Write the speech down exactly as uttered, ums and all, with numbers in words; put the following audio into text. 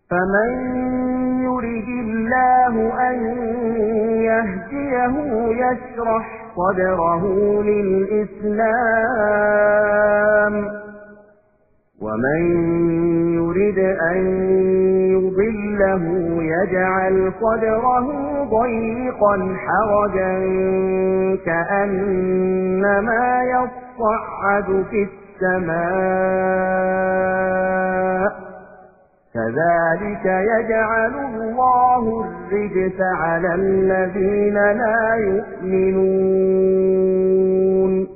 فمن يرد الله أن يهديه يشرح صدره للإسلام ومن يرد أن يضله يجعل صدره ضيقا حرجا كأنما يصعد في السماء كذلك يجعل الله الرجس على الذين لا يؤمنون